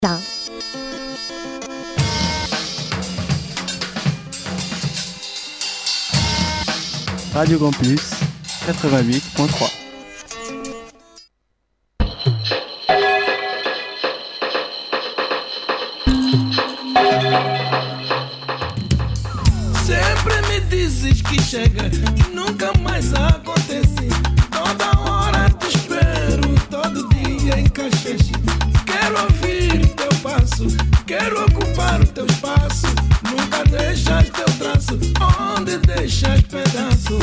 Radio Campus 88.3. Sempre me dizes que chega e nunca mais acontece. Toda hora te espero, todo dia em Caxexe. Quero ouvir teu passo, quero ocupar o teu espaço. Nunca deixas teu traço, onde deixas pedaço.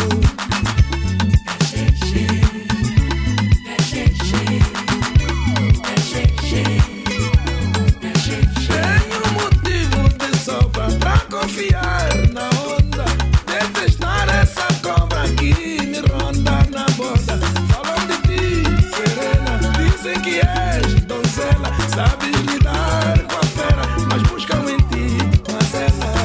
Tenho motivo de sobra pra confiar na onda, detestar essa cobra que me ronda na borda. Falam de ti, serena, dizem que és donzela, sabes lidar com a fera, mas buscam em ti mazelas.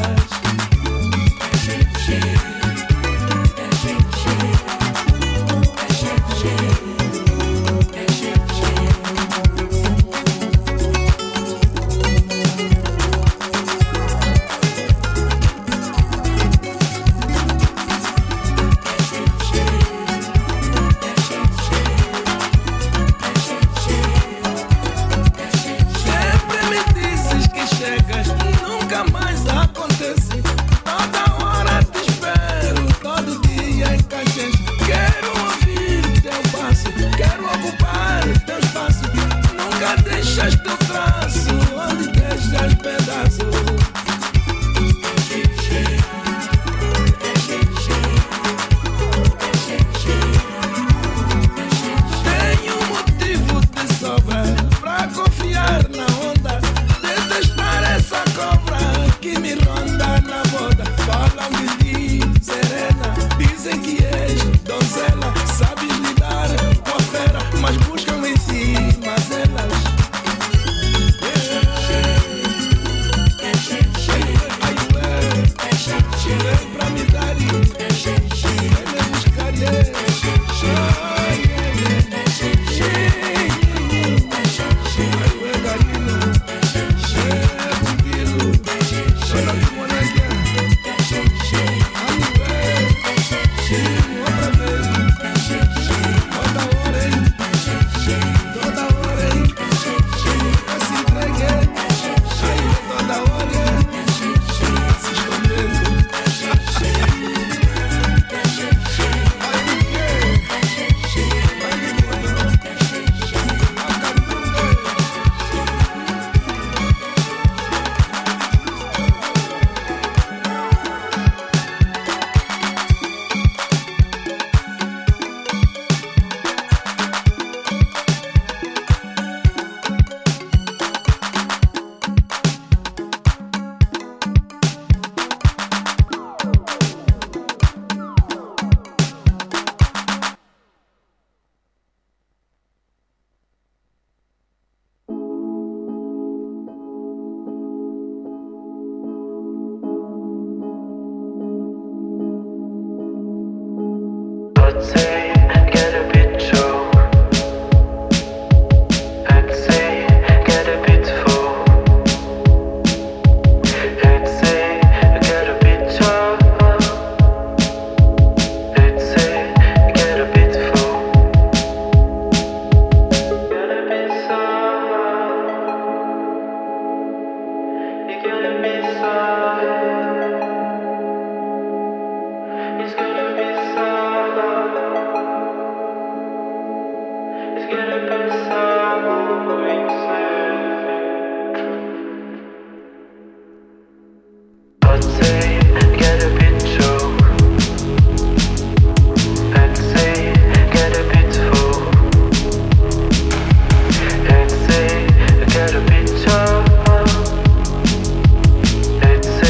It's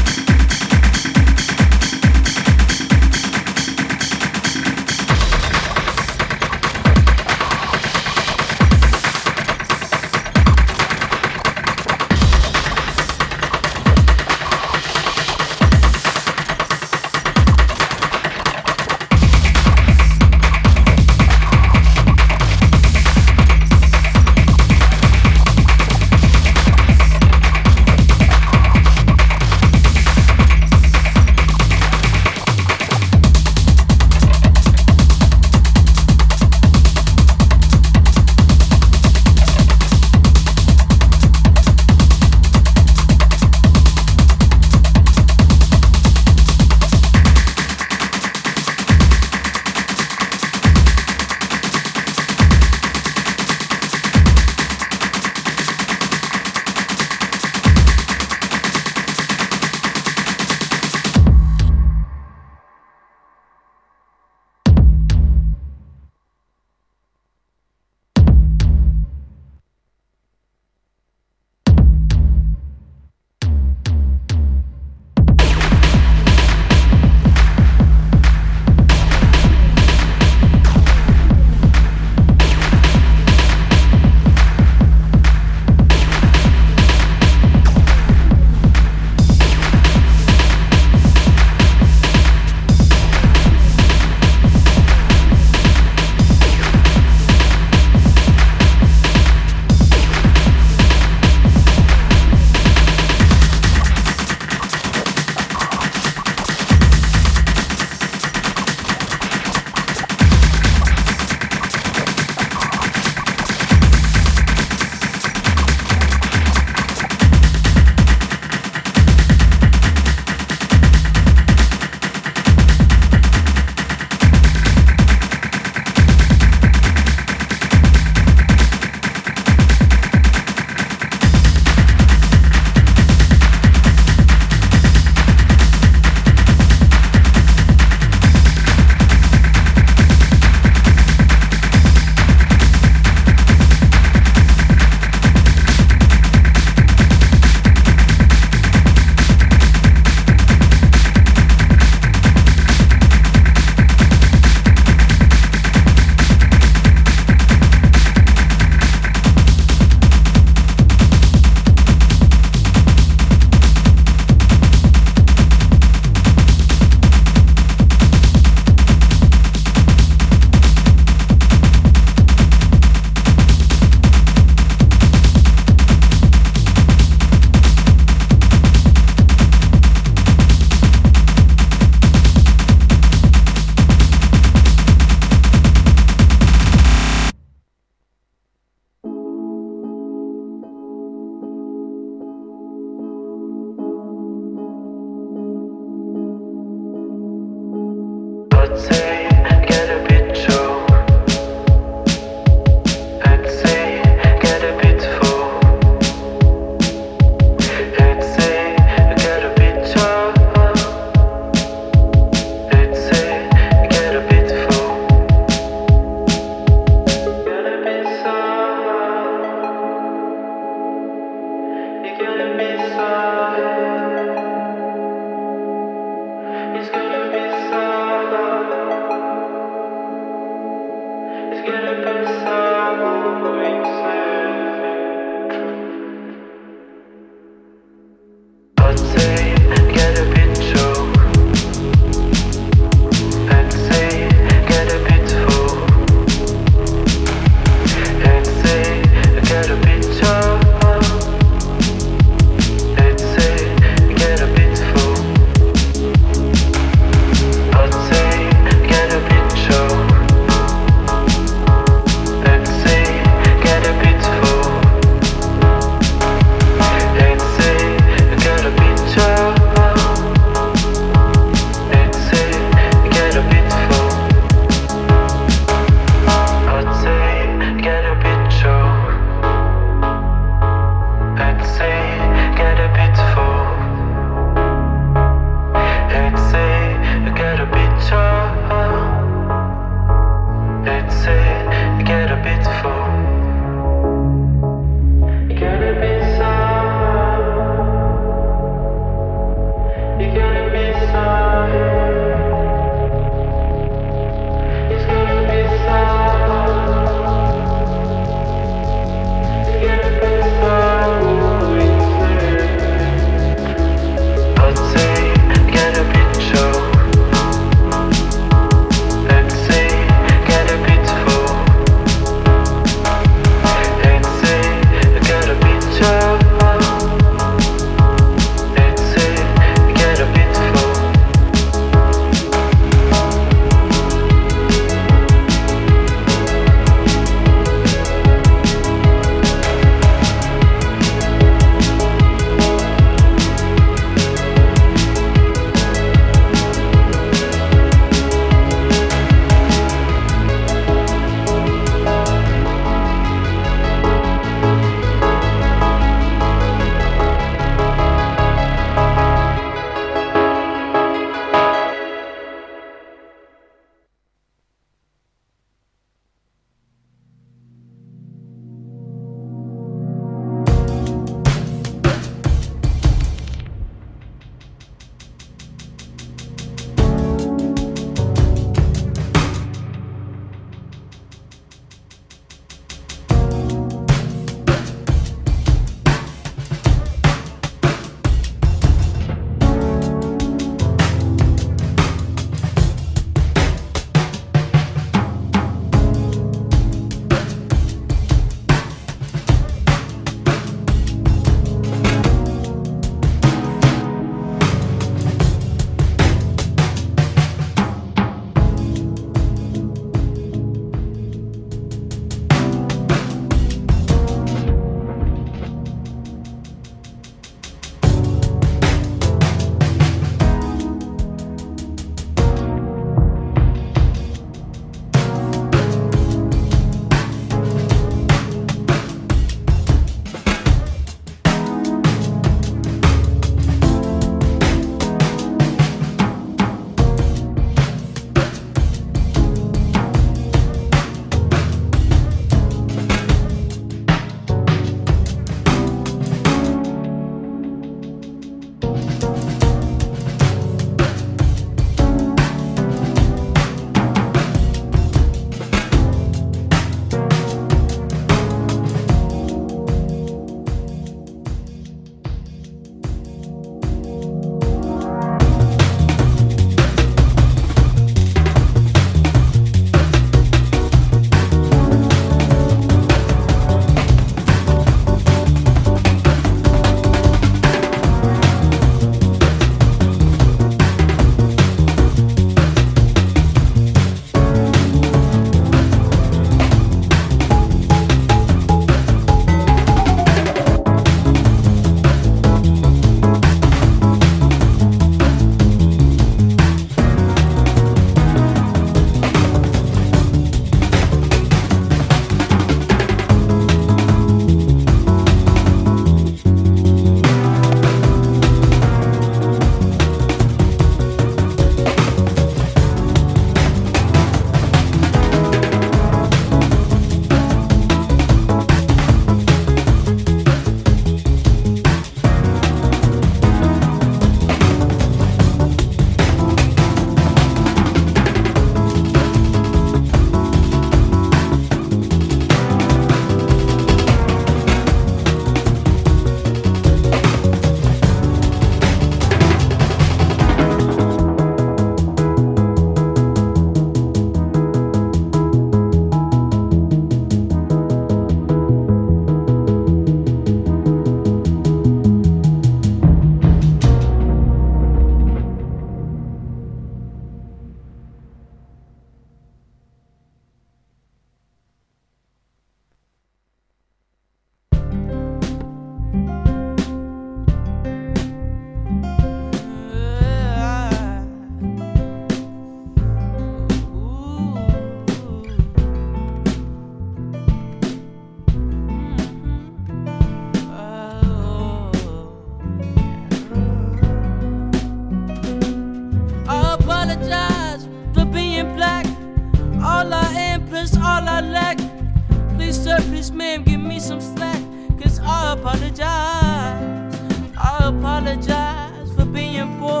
I apologize for being poor.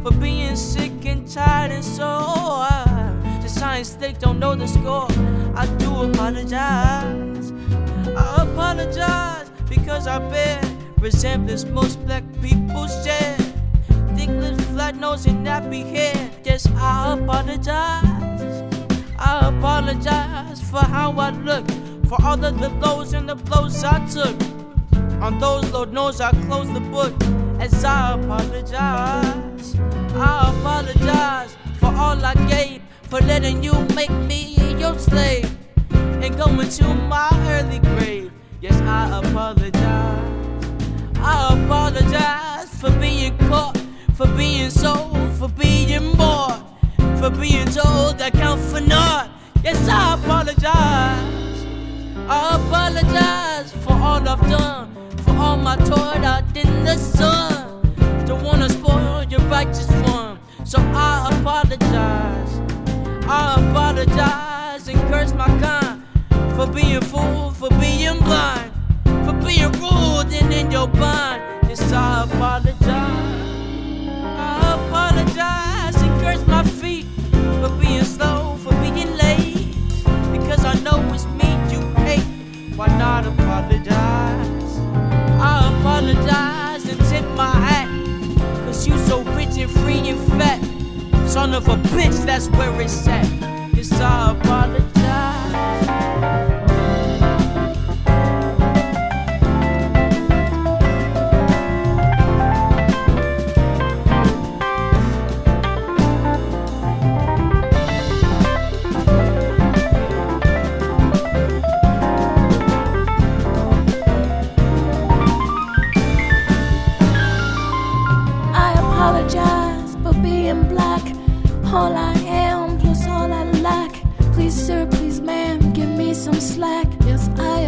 for being sick and tired and sore. Since I ain't slick, don't know the score, I do apologize. I apologize because I bear resemblance most black people share. Thick lips, flat nose, and nappy hair. Yes, I apologize. I apologize for how I look, for all of the lows and the blows I took. On those, Lord knows I closed the book as I apologize. I apologize for all I gave, for letting you make me your slave and going to my early grave. Yes, I apologize. I apologize for being caught, for being sold, for being bought, for being told I count for naught. Yes, I apologize. I apologize for all I've done, for all my toil out in the sun. Don't wanna spoil your righteous one, so I apologize. I apologize and curse my kind for being fooled, for being blind, for being rude and in your bind. Yes, I apologize. I apologize and curse my feet for being slow, for being late. Because I know it's me you hate. Why not apologize? I apologize and tip my hat, cause you so rich and free and fat. Son of a bitch, that's where it's at. Yes, I apologize. All I am plus all I lack. Please sir, please ma'am, give me some slack. Yes, I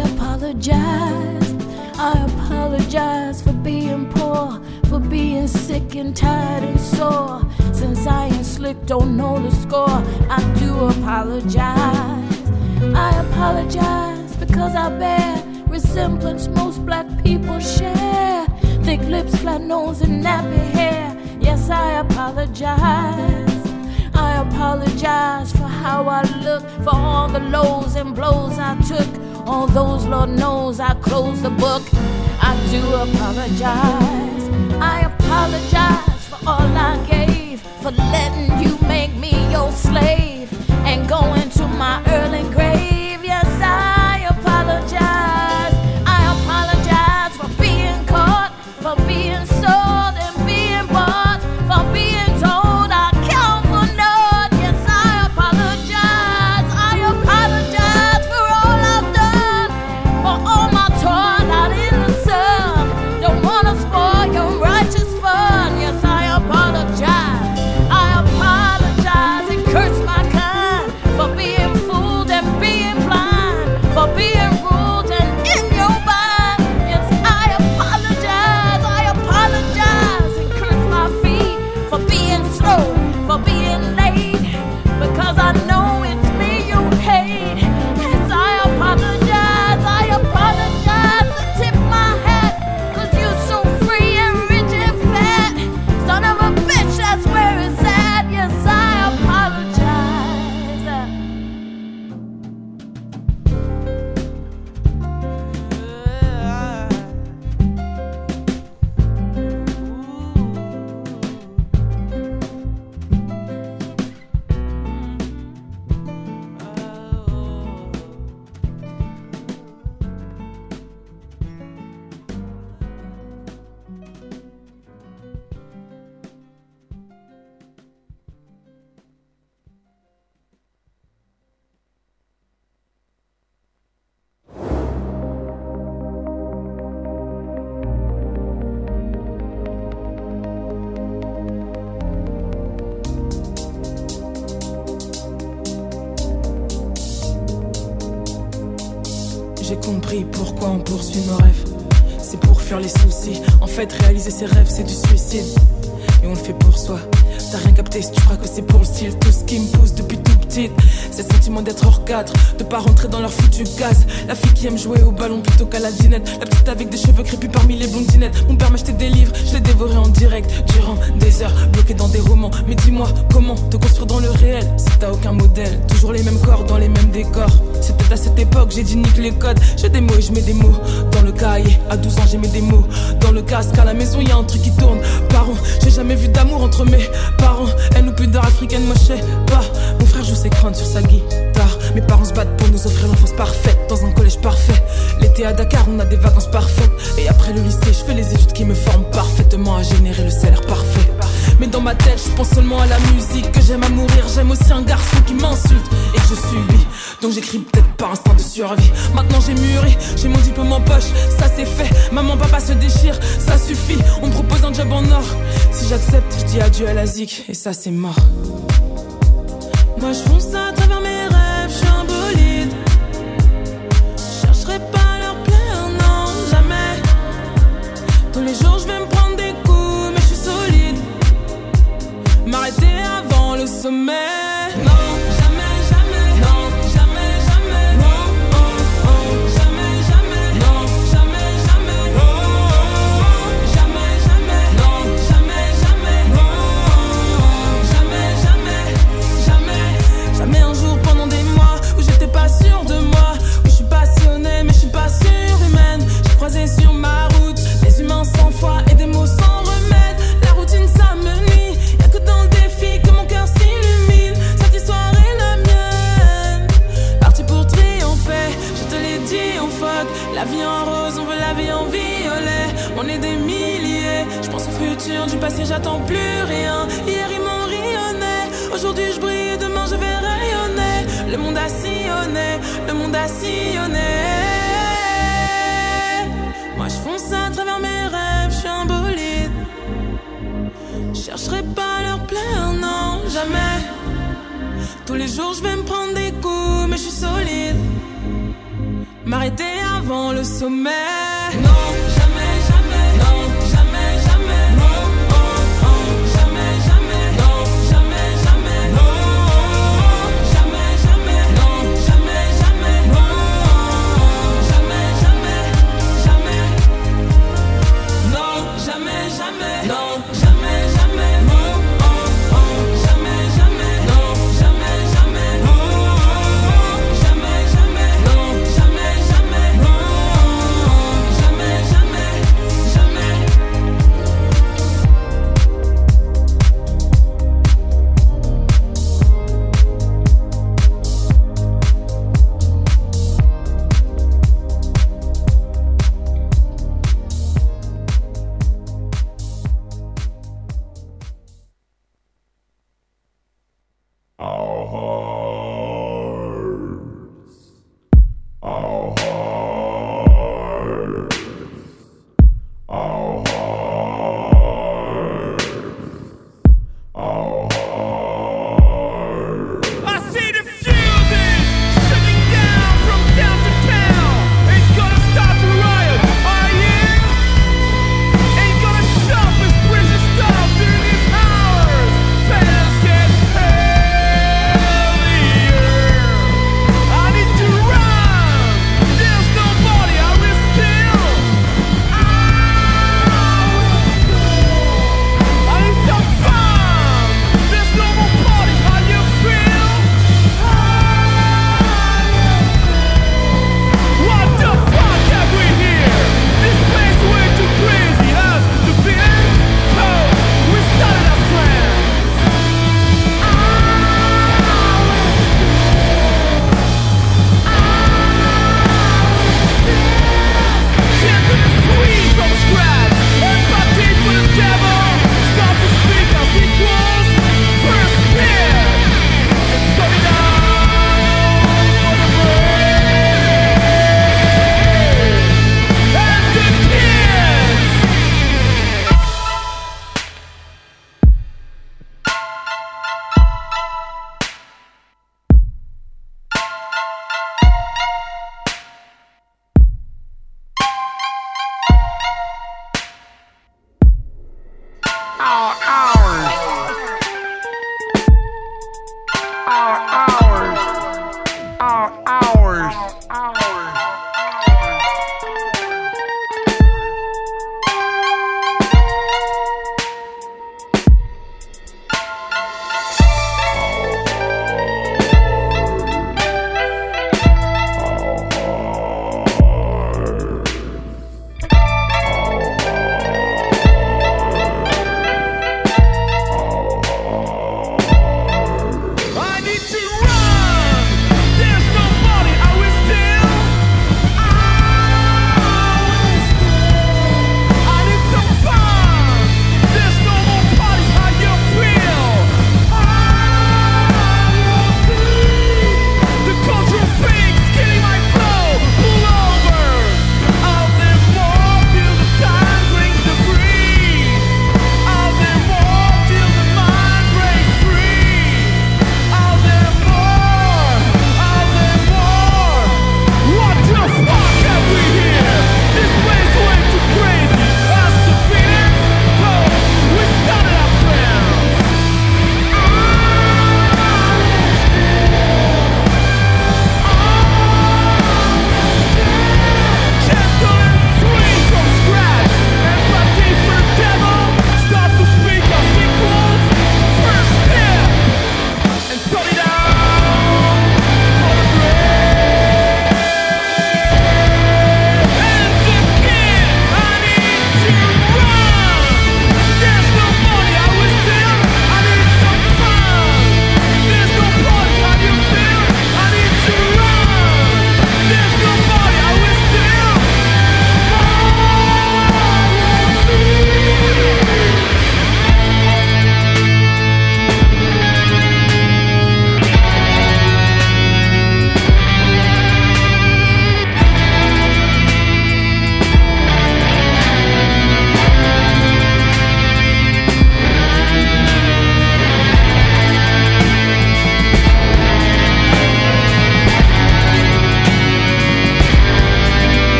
apologize. I apologize for being poor, for being sick and tired and sore. Since I ain't slick, don't know the score, I do apologize. I apologize because I bear resemblance most black people share. Thick lips, flat nose, and nappy hair. Yes, I apologize. I apologize for how I look, for all the lows and blows I took. All those, Lord knows, I closed the book. I do apologize. I apologize for all I gave, for letting you make me your slave and going to my early grave. Yes, I apologize. I apologize for being caught, for being sold and being bought, for being told I count for naught. Yes, I apologize. I apologize for all I've done, for all my toil out in the sun. Don't wanna spoil your righteous fun. Yes, I apologize. I apologize and curse my kind for being fooled and being blind, for being ruled and in your mind. Yes, I apologize. I apologize and curse my feet for being slow, for being late, because I know it's me you hate. Yes, I apologize. I apologize to tip my hat, cause you so free and rich and fat. Son of a bitch, that's where it's at. Yes, I apologize. J'ai compris pourquoi on poursuit nos rêves. C'est pour fuir les soucis. En fait, réaliser ses rêves, c'est du suicide. Et on le fait pour soi, t'as rien capté si tu crois que c'est pour le style. Tout ce qui me pousse depuis tout petite, c'est le sentiment d'être hors cadre, de pas rentrer dans leur foutu gaz. La fille qui aime jouer au ballon plutôt qu'à la dinette, la petite avec des cheveux crépus parmi les blondinettes. Mon père m'achetait des livres, je les dévorais en direct durant des heures, bloqué dans des romans. Mais dis-moi, comment te construire dans le réel si t'as aucun modèle? Toujours les mêmes corps dans les mêmes décors. C'est peut-être à cette époque, j'ai dit nique les codes. J'ai des mots et je mets des mots dans le cahier. À 12 ans j'ai mis des mots dans le casque. À la maison y a un truc qui tourne. Parents, j'ai jamais vu d'amour entre mes parents. Elle nous pudeur africaine, moi je sais pas. Mon frère joue ses crânes sur sa guitare. Mes parents se battent pour nous offrir l'enfance parfaite dans un collège parfait. L'été à Dakar, on a des vacances parfaites. Et après le lycée, je fais les études qui me forment parfaitement à générer le salaire parfait. Mais dans ma tête, je pense seulement à la musique. Que j'aime à mourir, j'aime aussi un garçon qui m'insulte et que je subis. Donc j'écris peut-être par instinct de survie. Maintenant j'ai mûri, j'ai mon diplôme en poche, ça c'est fait. Maman, papa se déchire, ça suffit. On me propose un job en or. Si j'accepte, je dis adieu à la zik et ça c'est mort. Moi je fonce à travers mes rêves, je suis un bolide. Je chercherai pas leur plaire, non, jamais. Tous les jours je vais me prendre des coups, mais je suis solide. M'arrêter avant le sommet. Non, jamais, jamais. Non, jamais, jamais. Non, oh, oh, jamais, jamais. Non, jamais, jamais. Oh, jamais, jamais. Non, jamais, jamais. Oh, jamais, jamais. Jamais, jamais un jour pendant des mois où j'étais pas sûre de moi, où je suis passionnée mais je suis pas surhumaine. J'ai croisé sur ma route des humains sans foi et des mots sans remède. La routine ça me nuit, y'a que dans le défi que mon cœur s'illumine. Cette histoire est la mienne, parti pour triompher, je te l'ai dit, on fuck. La vie en rose, on veut la vie en violet. On est des milliers, je pense au futur, du passé j'attends plus rien. Hier ils m'ont rayonné, aujourd'hui je brille, demain je vais rayonner. Le monde a sillonné, le monde a sillonné. Moi je fonce à travers mes rêves, je suis un bolide. Je chercherai pas leur plaire, non, jamais. Tous les jours je vais me prendre des coups, mais je suis solide. M'arrêter avant le sommet. Non, jamais, jamais. Non, jamais, jamais. Non, oh, oh, jamais, jamais. Non, jamais, jamais. Non, jamais, jamais. Non, jamais, jamais. Non, jamais, jamais. Jamais. Non, jamais, jamais. Non, jamais, jamais. Non, oh, oh, jamais, jamais. Non, jamais, jamais. Oh, jamais, jamais. Non, jamais, jamais. Non, jamais, jamais. Jamais. I see the fuses shutting down from town to town. Ain't gonna stop the riot, are you? Ain't gonna shop as precious stuff during these hours. Fans get heavier. I need to run. There's nobody I will steal. I need some fun. There's no more parties. How you feel? What the fuck have we here? This place way too crazy. Us, the fans, we started as friends. Shit to the squeeze from scratch. Empathy for the devil. Stop to speak as equals. First spear. And shut it down for the brave. And the kids.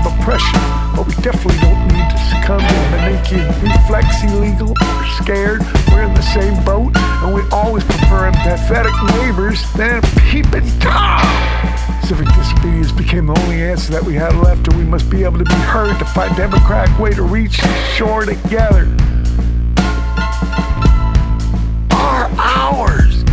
of oppression, but we definitely don't need to succumb to the Manichean reflex illegal or scared. We're in the same boat, and we always prefer empathetic neighbors than peeping Tom. Civic disobedience became the only answer that we had left, and we must be able to be heard to find a democratic way to reach the shore together. Are ours.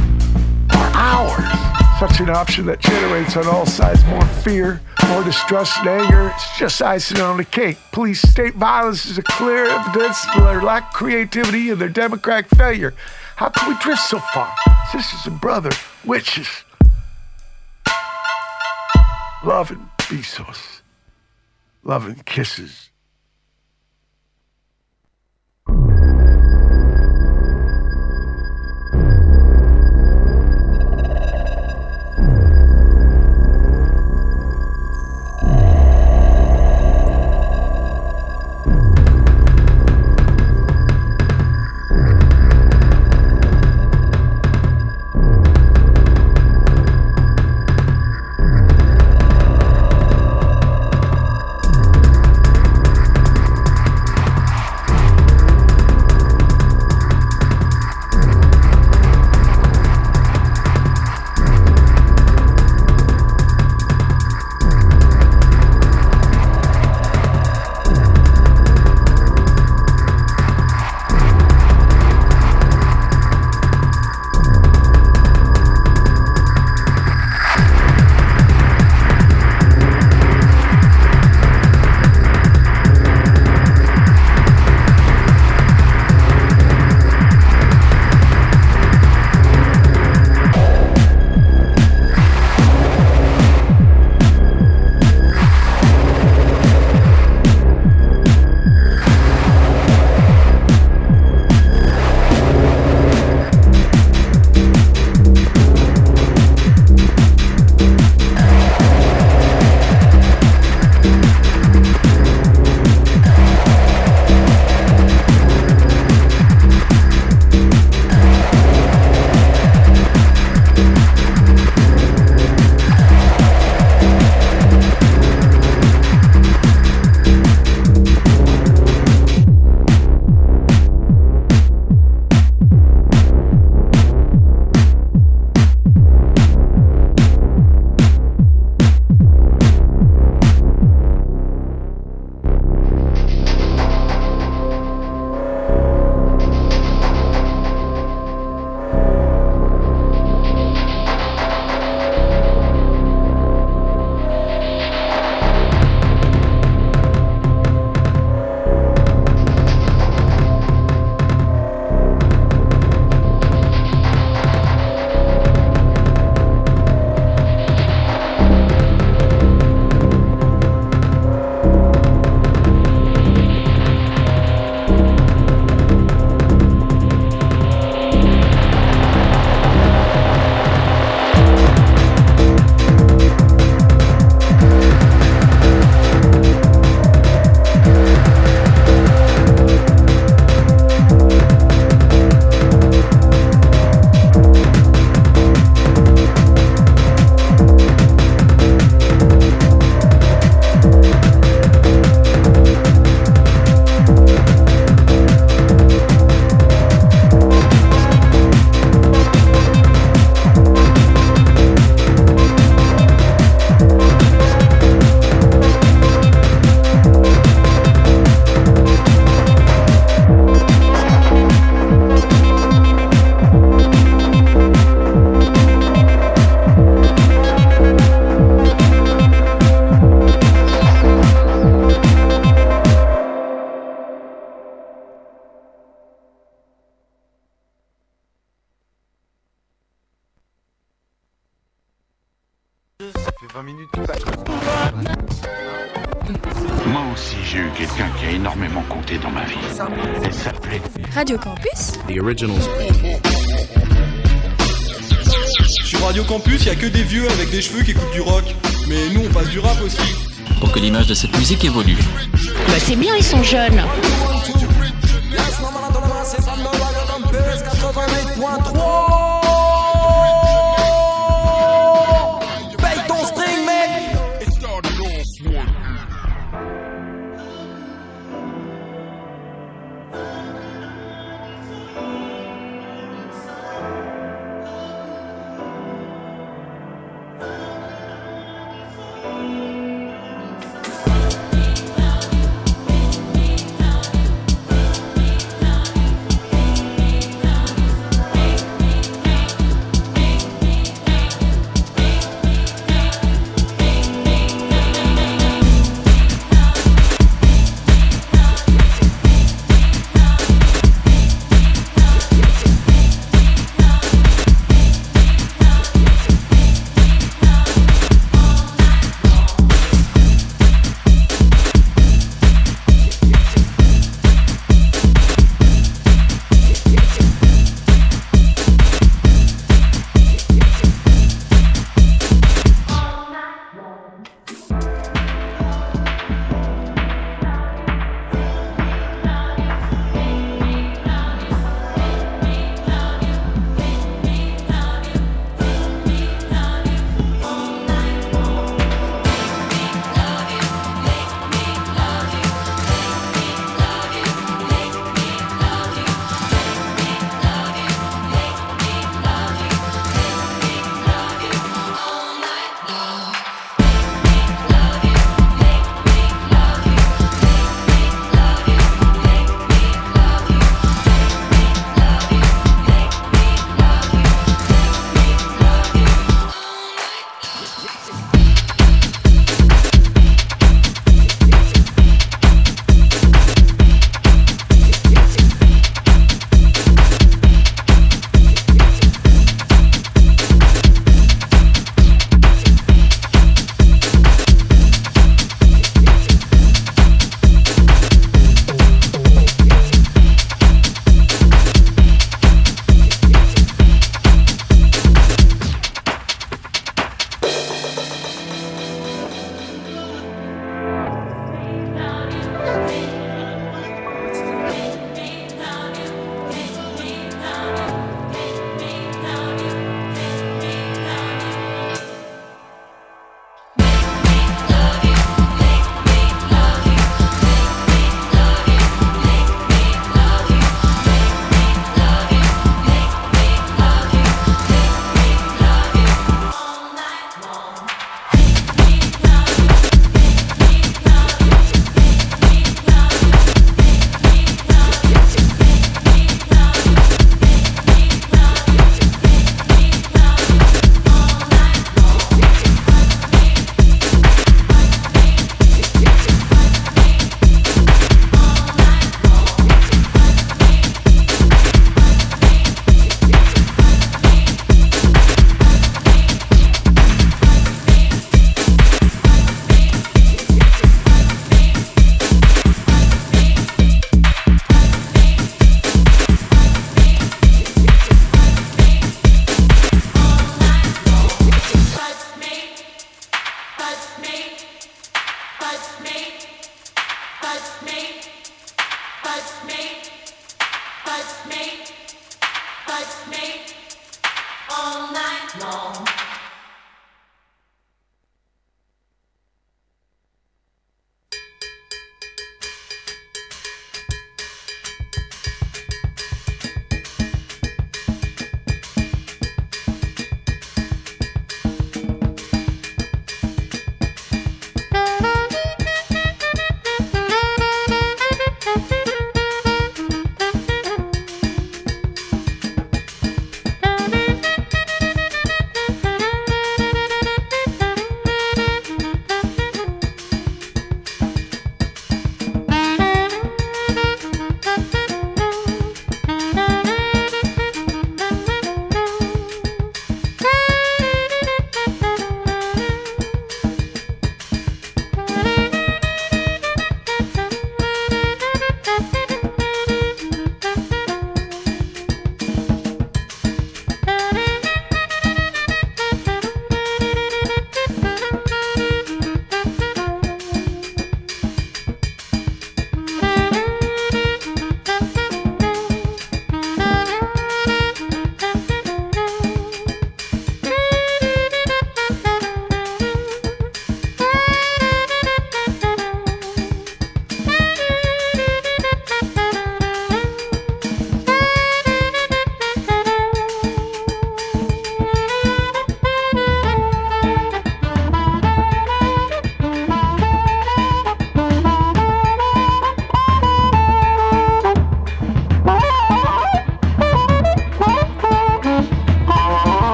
Such an option that generates on all sides more fear, more distrust and anger. It's just icing on the cake. Police state violence is a clear evidence of their lack of creativity and their democratic failure. How can we drift so far? Sisters and brothers, witches. Love and besos. Love and kisses. Ça fait 20 minutes que ça... Moi aussi, j'ai eu quelqu'un qui a énormément compté dans ma vie. Elle s'appelait Radio Campus. The Originals. Sur Radio Campus, il n'y a que des vieux avec des cheveux qui écoutent du rock. Mais nous, on passe du rap aussi. Pour que l'image de cette musique évolue. Bah c'est bien, ils sont jeunes.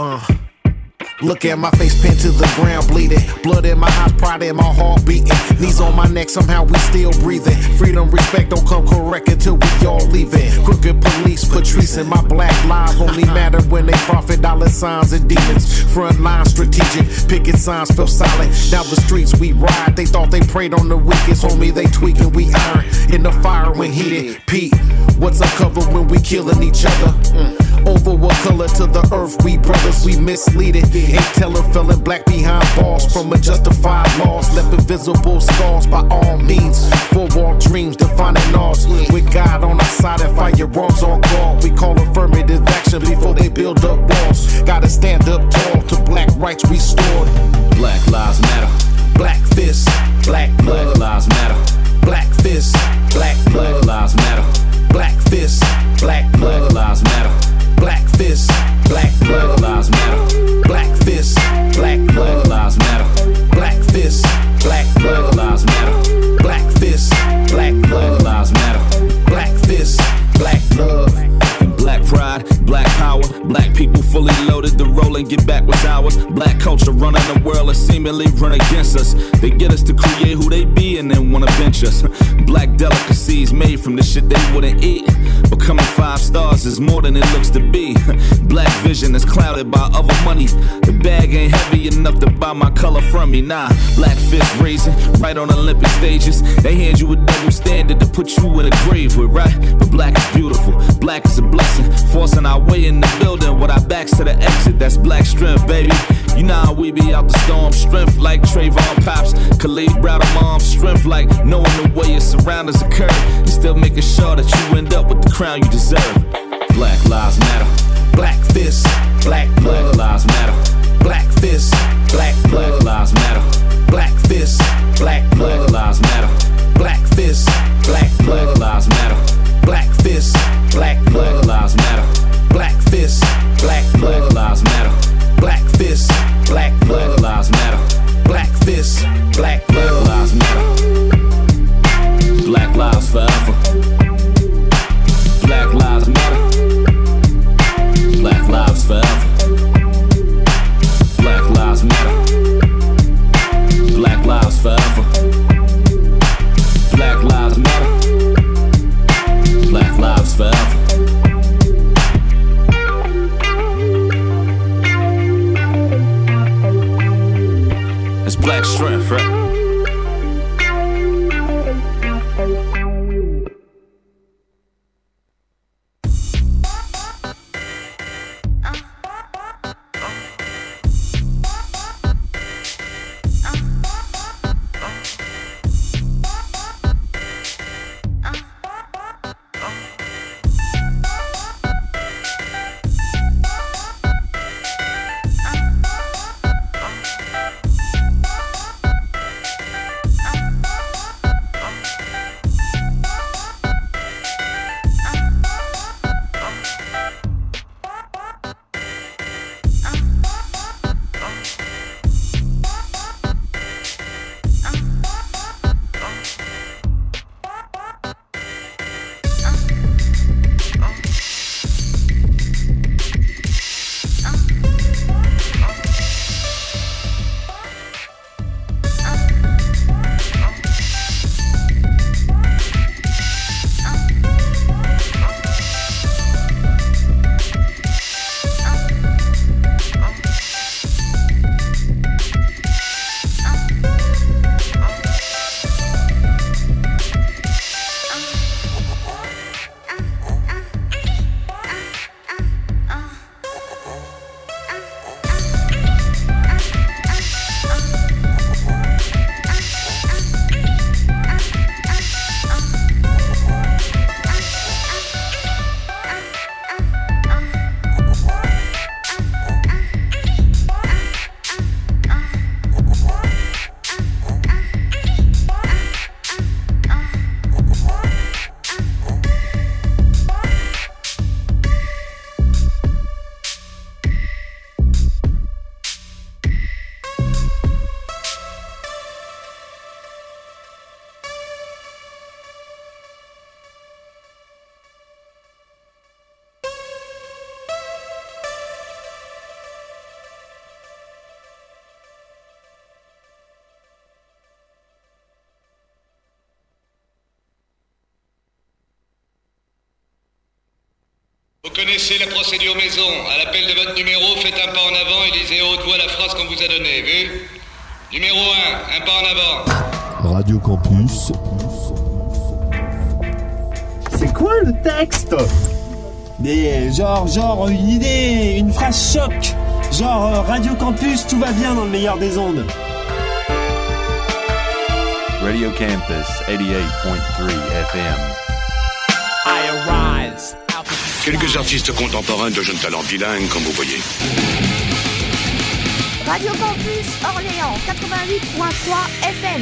Look at my face pinned to the ground, bleeding. Blood in my eyes, pride in my heart beating. Knees on my neck, somehow we still breathing. Freedom, respect don't come correct until we all leaving. Crooked police, Patrice and my black lives only matter when they profit dollar signs and demons. Front line strategic, picket signs feel solid. Down the streets we ride, they thought they preyed on the weakest. Homie, they tweaking, we iron. In the fire when heated, Pete. What's uncovered when we killing each other? Over what color to the earth, we brothers, we misleaded. Ain't telling felon black behind bars from unjustified laws. Left invisible scars by all means. Four-wall dreams defining ours. With God on our side and firearms on guard. We call affirmative action before they build up walls. Gotta stand up tall to black rights restored. Black lives matter. Black fists, black blood. Black lives matter. Black fists, black blood. Black lives matter. Black fists, black blood. Black lives matter. Black fists, black blood. Black lives matter. Black fists, black blood. Black lives matter. Black fists, black blood. Black lives matter. Black fists, black blood. Black lives matter. Black fists, black love. Black pride, black power, black people fully loaded. The roll and get back what's ours. Black culture running the world and seemingly run against us. They get us to create who they be and then wanna bench us. Black delicacies made from the shit they wouldn't eat. Becoming 5 stars is more than it looks to be. Black vision is clouded by other money. The bag ain't heavy enough to buy my color from me. Nah, black fist raising right on Olympic stages. They hand you a double standard to put you in a grave with, right? But black is beautiful, black is a blessing. Forcing our way in the building with our backs to the exit. That's black strength, baby. You know how we be out the storm. Strength like Trayvon Pops, Khalid Browder Mom. Strength like knowing the way your surroundings occur and still making sure that you end up with the crown you deserve. Black lives matter. Black fists, black blood. Black lives matter. Black fists, black blood. Black lives matter. Black fists, black blood. Black lives matter. Black fists, black blood. Black lives matter. Black fists, black blood. Black lives matter. Black fists, black blood. Black lives matter. Black fists, black blood. Black lives matter. Black fists, black Black blood. lives matter. Black lives forever. Black lives matter. Black lives forever. Black lives matter. Black lives forever. Vous connaissez la procédure maison. À l'appel de votre numéro, faites un pas en avant et lisez à haute voix la phrase qu'on vous a donnée, vu? Numéro 1, un pas en avant. Radio Campus. C'est quoi le texte? Mais genre une idée, une phrase choc. Genre Radio Campus, tout va bien dans le meilleur des ondes. Radio Campus 88.3 FM. I arise. Quelques artistes contemporains de jeunes talents bilingues, comme vous voyez. Radio Campus Orléans 88.3 FM.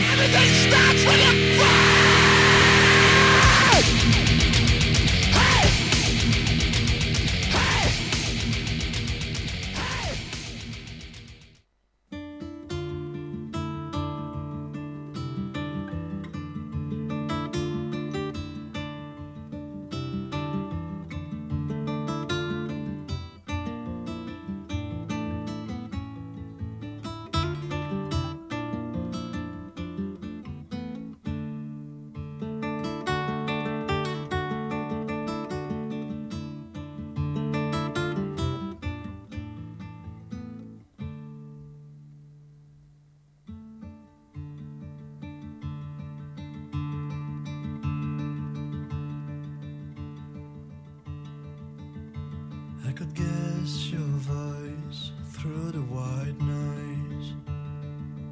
I could guess your voice through the white noise.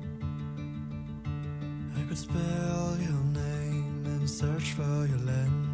I could spell your name and search for your landmark.